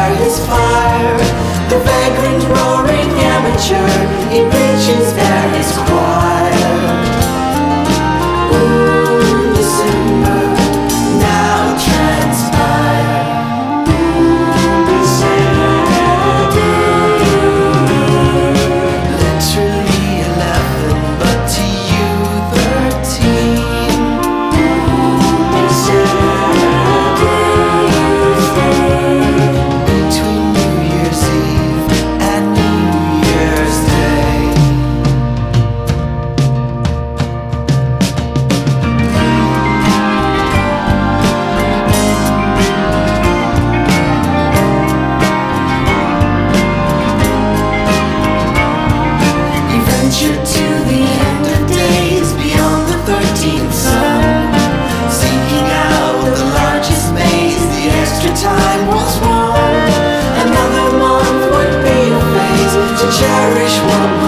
share his fire. The vagrant roaring amateur, he preaches there his choir. Ooh, December, now transpire. Literally 11, but to you 13. Between New Year's Eve and New Year's Day. He ventured to the end of days beyond the 13th sun, seeking out the largest maze. The extra time was won. Another month would be a phase to cherish what